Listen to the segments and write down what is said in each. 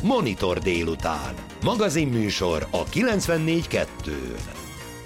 Monitor délután. Magazinműsor a 94.2-n.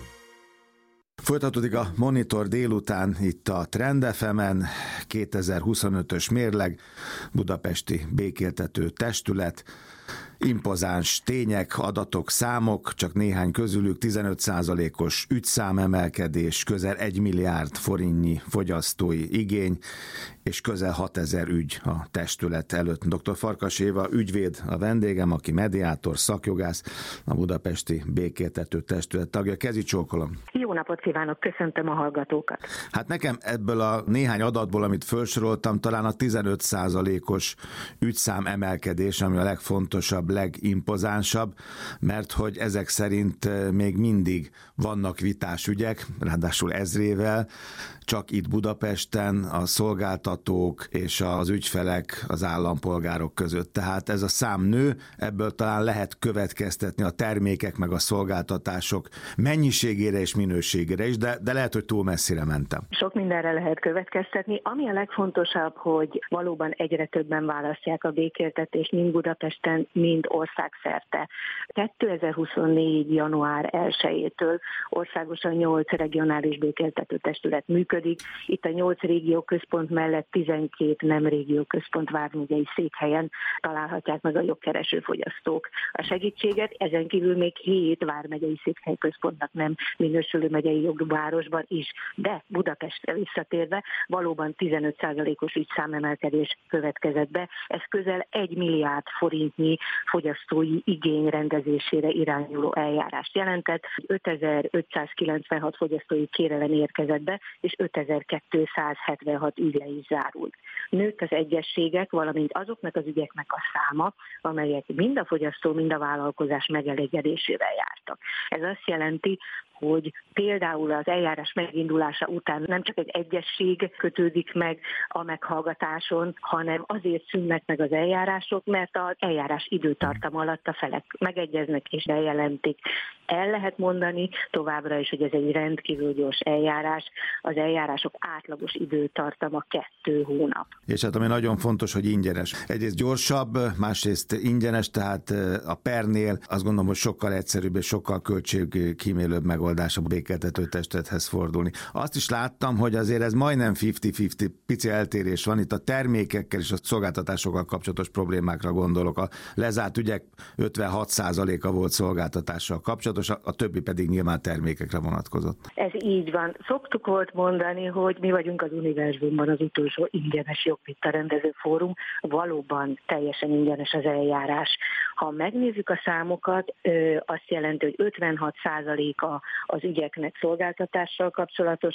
Folytatódik a Monitor délután itt a Trend FM-en, 2025-ös mérleg, Budapesti Békéltető Testület, impozáns tények, adatok, számok, csak néhány közülük 15%-os ügyszámemelkedés, közel 1 milliárd forintnyi fogyasztói igény, és közel 6000 ügy a testület előtt. Dr. Farkas Éva ügyvéd a vendégem, aki mediátor, szakjogász, a Budapesti Békéltető Testület tagja. Kezi csókolom. Jó napot kívánok, köszöntöm a hallgatókat. Hát nekem ebből a néhány adatból, amit felsoroltam, talán a 15%-os ügyszám emelkedés, ami a legfontosabb, legimpozánsabb, mert hogy ezek szerint még mindig vannak vitás ügyek, ráadásul ezrével, csak itt Budapesten a szolgáltatók és az ügyfelek, az állampolgárok között. Tehát ez a szám nő, ebből talán lehet következtetni a termékek meg a szolgáltatások mennyiségére és minőségére is, de lehet, hogy túl messzire mentem. Sok mindenre lehet következtetni. Ami a legfontosabb, hogy valóban egyre többen választják a békéltetést, mind Budapesten, mind országszerte. 2024. január 1-től országosan 8 regionális békéltető testület működik. Itt a 8 régióközpont mellett 12 nem régióközpont vármegyei székhelyen találhatják meg a jogkereső fogyasztók a segítséget. Ezen kívül még 7 vármegyei székhely-központnak nem minősülő megyei jogvárosban is, de Budapestre visszatérve valóban 15%-os ügyszámemelkedés következett be. Ez közel 1 milliárd forintnyi fogyasztói igény rendezésére irányuló eljárást jelentett. 5596 fogyasztói kérelem érkezett be, és 5276 ügy le is zárult. Nőtt az egyességek, valamint azoknak az ügyeknek a száma, amelyek mind a fogyasztó, mind a vállalkozás megelégedésével jártak. Ez azt jelenti, hogy például az eljárás megindulása után nem csak egy egyesség kötődik meg a meghallgatáson, hanem azért szűnnek meg az eljárások, mert az eljárás időtartam alatt a felek megegyeznek és bejelentik. El lehet mondani továbbra is, hogy ez egy rendkívül gyors eljárás. Az eljárások átlagos időtartama 2 hónap. És hát ami nagyon fontos, hogy ingyenes. Egyrészt gyorsabb, másrészt ingyenes, tehát a pernél azt gondolom, hogy sokkal egyszerűbb és sokkal költségkímélőbb megoldás a békéltető testülethez fordulni. Azt is láttam, hogy azért ez majdnem 50-50, pici eltérés van. Itt a termékekkel és a szolgáltatásokkal kapcsolatos problémákra gondolok. A lezárt ügyek 56%-a volt szolgáltatással kapcsolatos, a többi pedig nyilván termékekre vonatkozott. Ez így van. Szoktuk volt mondani, hogy mi vagyunk az univerzumban az utolsó ingyenes jogvita rendező fórum. Valóban teljesen ingyenes az eljárás. Ha megnézzük a számokat, azt jelenti, hogy 56%-a az ügyeknek szolgáltatással kapcsolatos,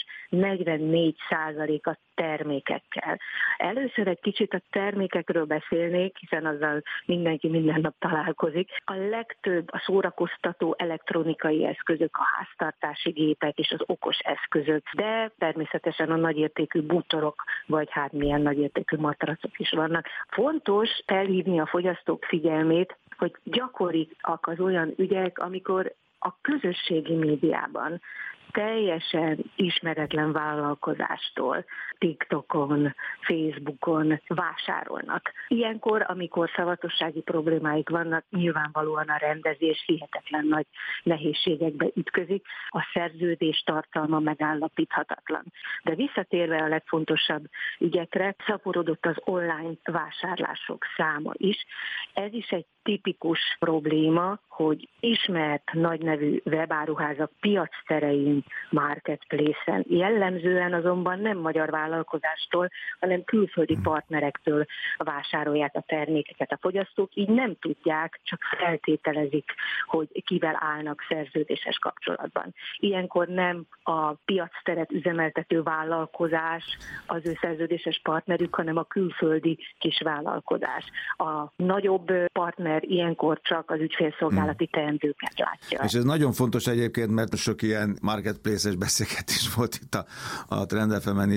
44% a termékekkel. Először egy kicsit a termékekről beszélnék, hiszen azzal mindenki minden nap találkozik. A legtöbb a szórakoztató elektronikai eszközök, a háztartási gépek és az okos eszközök, de természetesen a nagyértékű bútorok, vagy hát milyen nagyértékű matracok is vannak. Fontos felhívni a fogyasztók figyelmét, hogy gyakoriak az olyan ügyek, amikor a közösségi médiában teljesen ismeretlen vállalkozástól TikTokon, Facebookon vásárolnak. Ilyenkor, amikor szavatossági problémáik vannak, nyilvánvalóan a rendezés hihetetlen nagy nehézségekbe ütközik, a szerződés tartalma megállapíthatatlan. De visszatérve a legfontosabb ügyekre, szaporodott az online vásárlások száma is. Ez is egy tipikus probléma, hogy ismert nagynevű webáruházak piacterein, marketplace-en, jellemzően azonban nem magyar vállalkozástól, hanem külföldi partnerektől vásárolják a termékeket a fogyasztók, így nem tudják, csak feltételezik, hogy kivel állnak szerződéses kapcsolatban. Ilyenkor nem a piacteret üzemeltető vállalkozás az ő szerződéses partnerük, hanem a külföldi kisvállalkozás. A nagyobb partner ilyenkor csak az ügyfélszolgálati teendőket látja. És ez nagyon fontos egyébként, mert sok ilyen marketplace-es beszélgetés volt itt a Trend FM-en is, és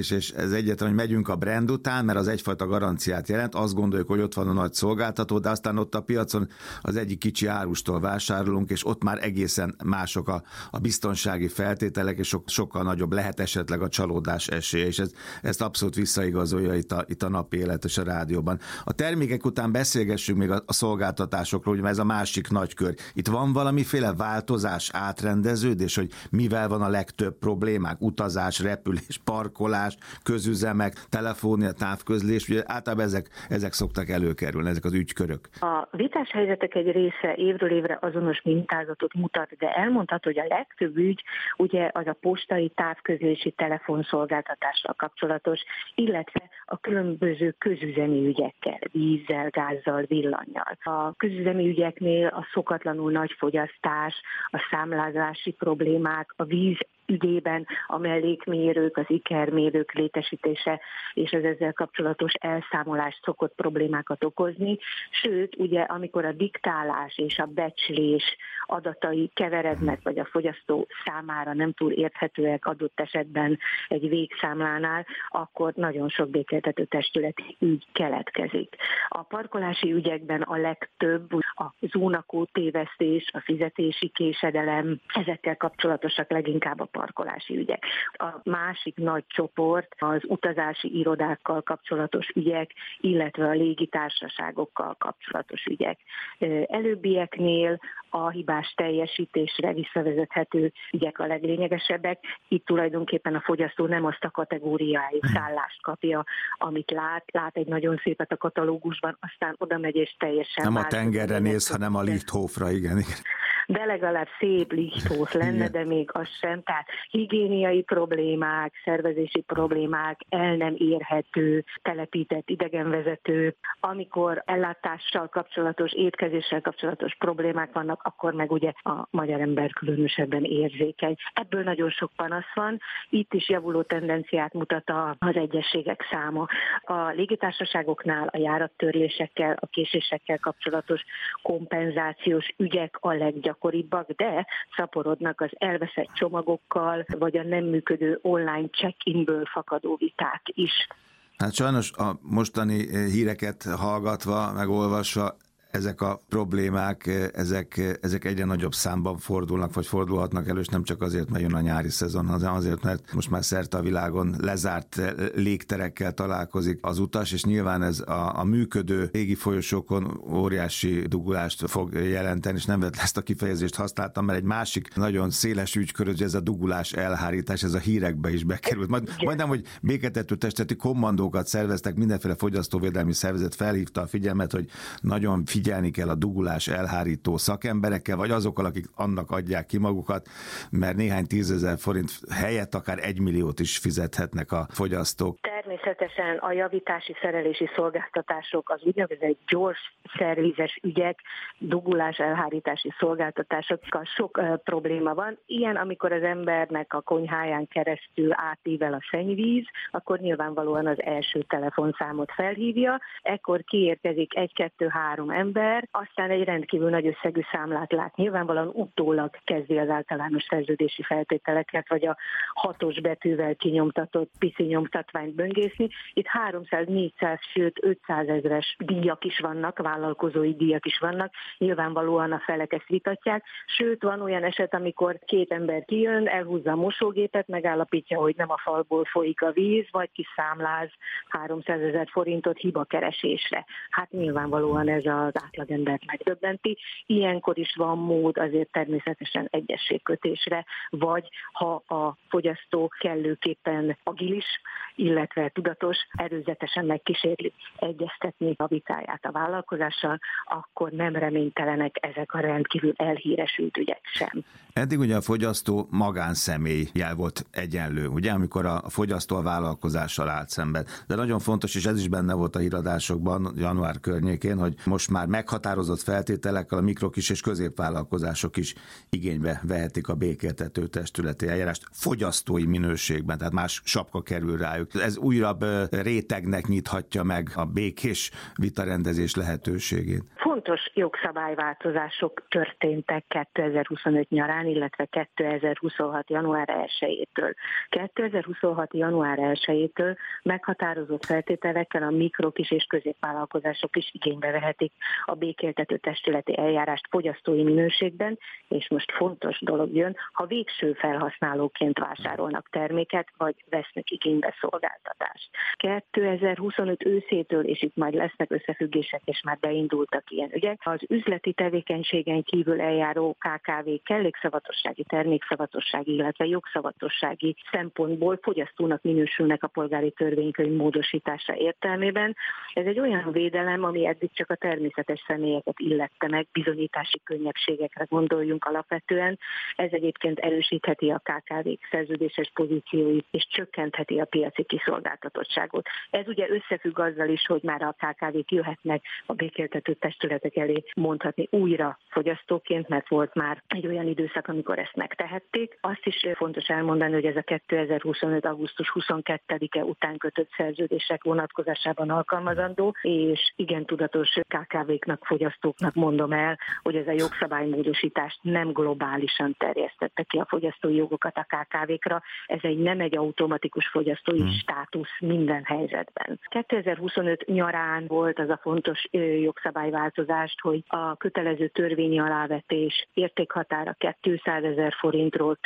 ez egyetlen, hogy megyünk a brand után, mert az egyfajta garanciát jelent, azt gondoljuk, hogy ott van a nagy szolgáltató, de aztán ott a piacon az egyik kicsi árustól vásárolunk, és ott már egészen mások a biztonsági feltételek, és sokkal nagyobb lehet esetleg a csalódás esélye, és ezt abszolút visszaigazolja itt a napi élet és a rádióban. A termékek után beszélgessünk még a szolgáltatásokról, ugye ez a másik nagy kör. Itt van valamiféle változás, átrendeződés, hogy mivel van a legtöbb problémák, utazás, repülés, parkolás, közüzemek, telefónia, távközlés, ugye általában ezek szoktak előkerülni, ezek az ügykörök. A vitás helyzetek egy része évről évre azonos mintázatot mutat, de elmondható, hogy a legtöbb ügy ugye az a postai, távközlési, telefonszolgáltatással kapcsolatos, illetve a különböző közüzemi ügyekkel, vízzel, gázzal, villannyal. A közüzemi ügyeknél a szokatlanul nagy fogyasztás, a számlázási problémák, a víz ügyében a mellékmérők, az ikermérők létesítése és az ezzel kapcsolatos elszámolás szokott problémákat okozni. Sőt, ugye amikor a diktálás és a becslés adatai keverednek, vagy a fogyasztó számára nem túl érthetőek adott esetben egy végszámlánál, akkor nagyon sok békéltető testületi ügy keletkezik. A parkolási ügyekben a legtöbb a zónakód tévesztés, a fizetési késedelem, ezekkel kapcsolatosak leginkább a parkolási ügyek. A másik nagy csoport az utazási irodákkal kapcsolatos ügyek, illetve a légitársaságokkal kapcsolatos ügyek. Előbbieknél a hibás teljesítésre visszavezethető ügyek a leglényegesebbek. Itt tulajdonképpen a fogyasztó nem azt a kategóriájú szállást kapja, amit lát egy nagyon szépet a katalógusban, aztán oda megy és teljesen nem a tengerre néz, hanem a Lichthofra, igen. De legalább szép Lichthof lenne, de még az sem. Tehát higiéniai problémák, szervezési problémák, el nem érhető, telepített idegenvezető. Amikor ellátással kapcsolatos, étkezéssel kapcsolatos problémák vannak, akkor meg ugye a magyar ember különösebben érzékeny. Ebből nagyon sok panasz van. Itt is javuló tendenciát mutat az egyességek száma. A légitársaságoknál a járattörlésekkel, a késésekkel kapcsolatos kompenzációs ügyek a leggyakoribbak, de szaporodnak az elveszett csomagokkal, vagy a nem működő online check-inből fakadó viták is. Hát sajnos a mostani híreket hallgatva, megolvasva, ezek a problémák, ezek egyre nagyobb számban fordulnak, vagy fordulhatnak elő, és nem csak azért, mert jön a nyári szezon, hanem azért, mert most már szerte a világon lezárt légterekkel találkozik az utas, és nyilván ez a működő légi folyosókon óriási dugulást fog jelenteni, és nem vett ezt a kifejezést használtam, mert egy másik nagyon széles ügykör, hogy ez a dugulás, elhárítás, ez a hírekbe is bekerült. Majdnem, hogy béketető testületi kommandókat szerveztek, mindenféle fogyasztóvédelmi szervezet felhívta a figyelmet, hogy nagyon figyelni kell a dugulás elhárító szakemberekkel, vagy azokkal, akik annak adják ki magukat, mert néhány 10 000 forint helyett akár 1 milliót is fizethetnek a fogyasztók. Természetesen a javítási szerelési szolgáltatások, az úgynevezett gyors szervizes ügyek, dugulás elhárítási szolgáltatásokkal sok probléma van. Ilyen, amikor az embernek a konyháján keresztül átível a szennyvíz, akkor nyilvánvalóan az első telefonszámot felhívja, ekkor kiérkezik 1-2-3 ember, aztán egy rendkívül nagy összegű számlát lát. Nyilvánvalóan utólag kezdi az általános szerződési feltételeket, vagy a 6-os betűvel kinyomtatott piszi nyomtatványt böngészni. Itt 300-400, sőt 500 000-es díjak is vannak, vállalkozói díjak is vannak. Nyilvánvalóan a felek ezt vitatják. Sőt, van olyan eset, amikor 2 ember kijön, elhúzza a mosógépet, megállapítja, hogy nem a falból folyik a víz, vagy kiszámláz 300 000 forintot hibakeresésre. Hát nyilvánvalóan ez az átlagendert megdöbbenti. Ilyenkor is van mód azért természetesen egyességkötésre, vagy ha a fogyasztó kellőképpen agilis, illetve tudatos, előzetesen megkísérli egyeztetni a vitáját a vállalkozással, akkor nem reménytelenek ezek a rendkívül elhíresült ügyek sem. Eddig ugye a fogyasztó magánszemélyjel volt egyenlő, ugye, amikor a fogyasztó a vállalkozással állt szemben. De nagyon fontos, és ez is benne volt a híradásokban január környékén, hogy most már meghatározott feltételekkel a mikro, kis és középvállalkozások is igénybe vehetik a békéltető testületi eljárást fogyasztói minőségben, tehát más sapka kerül rájuk. Ez újra újabb rétegnek nyithatja meg a békés vitarendezés lehetőségét? Fontos jogszabályváltozások történtek 2025 nyarán, illetve 2026. január 1-től. 2026. január 1-től meghatározott feltételekkel a mikro, kis és középvállalkozások is igénybe vehetik a békéltető testületi eljárást fogyasztói minőségben, és most fontos dolog jön, ha végső felhasználóként vásárolnak terméket, vagy vesznek igénybe szolgáltatást. 2025 őszétől, és itt majd lesznek összefüggések, és már beindultak ilyen ügyek, az üzleti tevékenységen kívül eljáró KKV kellékszavatossági, termékszavatossági, illetve jogszavatossági szempontból fogyasztónak minősülnek a polgári törvénykönyv módosítása értelmében. Ez egy olyan védelem, ami eddig csak a természetes személyeket illette meg, bizonyítási könnyebbségekre gondoljunk alapvetően. Ez egyébként erősítheti a KKV-k szerződéses pozícióit, és csökkentheti a piaci kiszolgáltatottságot. Ez ugye összefügg azzal is, hogy már a KKV-k jöhetnek a békéltető testületek elé mondhatni újra fogyasztóként, mert volt már egy olyan időszak, amikor ezt megtehették. Azt is fontos elmondani, hogy ez a 2025. augusztus 22-e után kötött szerződések vonatkozásában alkalmazandó, és igen tudatos KKV-knak, fogyasztóknak mondom el, hogy ez a jogszabálymódosítást nem globálisan terjesztette ki a fogyasztói jogokat a KKV-kra, ez nem egy automatikus fogyasztói státusz minden helyzetben. 2025 nyarán volt az a fontos jogszabályváltozást, hogy a kötelező törvényi alávetés értékhatára 200 000 forintról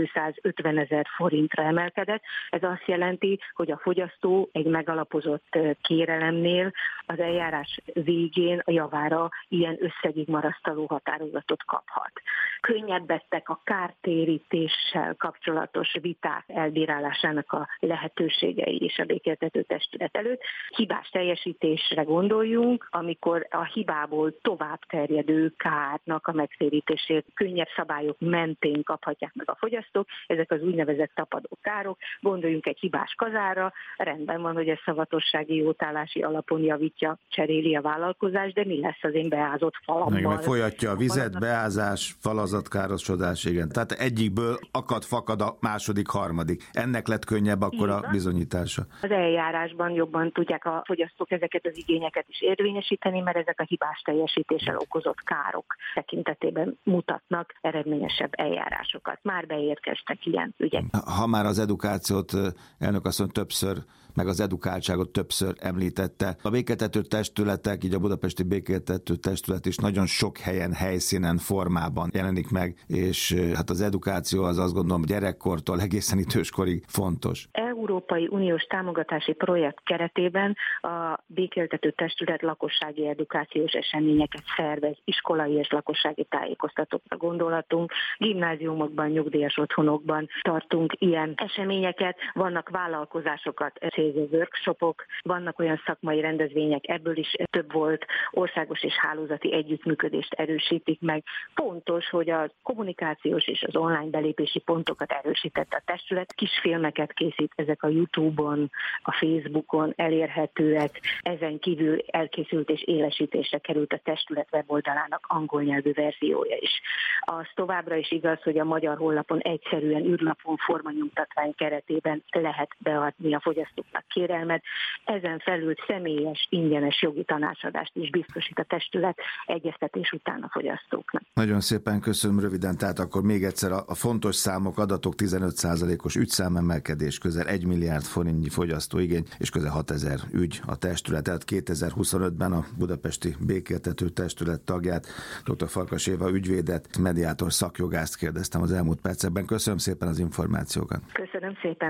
250 000 forintra emelkedett. Ez azt jelenti, hogy a fogyasztó egy megalapozott kérelemnél az eljárás végén a javára ilyen összegig marasztaló határozatot kaphat. Könnyebbedtek a kártérítéssel kapcsolatos viták elbírálásának a lehetőségei is a békéltető testület előtt. Hibás teljesítésre gondoljunk, amikor a hibából tovább terjedő kárnak a megtérítését könnyebb szabályok mentén kaphatják meg a fogyasztók. Ezek az úgynevezett tapadó károk. Gondoljunk egy hibás kazára, rendben van, hogy ez szavatossági jótállási alapon javítja, cseréli a vállalkozás, de mi lesz az én beázott falammal? Meg folyatja a vizet, beázás, falazatkárosodás, igen. Tehát egyikből fakad a második, harmadik. Ennek lett könnyebb akkor a bizonyítása. Az eljárásban jobban tudják a fogyasztók ezeket az igényeket is érvényesíteni, mert ezek a hibás teljesítéssel okozott károk tekintetében mutatnak eredményesebb eljárásokat. Már beérkeztek ilyen ügyek. Ha már az edukációt elnök asszony többször, meg az edukáltságot többször említette. A békéltető testületek, így a budapesti békéltető testület is nagyon sok helyen, helyszínen, formában jelenik meg, és hát az edukáció az azt gondolom gyerekkortól egészen időskorig fontos. Európai Uniós támogatási projekt keretében a békéltető testület lakossági edukációs eseményeket szervez, iskolai és lakossági tájékoztatókra gondolatunk, gimnáziumokban, nyugdíjas otthonokban tartunk ilyen eseményeket, vannak vállalkozásokat célzó workshopok, vannak olyan szakmai rendezvények, ebből is több volt, országos és hálózati együttműködést erősítik meg. Fontos, hogy a kommunikációs és az online belépési pontokat erősítette a testület, kisfilmeket készít, ezek a YouTube-on, a Facebookon elérhetőek, ezen kívül elkészült és élesítésre került a testület weboldalának angol nyelvű verziója is. Az továbbra is igaz, hogy a magyar honlapon egyszerűen űrlapon formanyomtatvány keretében lehet beadni a fogyasztóknak kérelmet. Ezen felül személyes, ingyenes jogi tanácsadást is biztosít a testület egyeztetés után a fogyasztóknak. Nagyon szépen köszönöm, röviden, tehát akkor még egyszer a fontos számok, adatok: 15%-os ügyszámemelkedés, közel 1 milliárd forintnyi fogyasztóigény és közel 6000 ügy a testületet. 2025-ben a budapesti békéltető testület tagját, dr. Farkas Éva ügyvédet, mediátor szakjogászt kérdeztem az elmúlt percekben. Köszönöm szépen az információkat. Köszönöm szépen.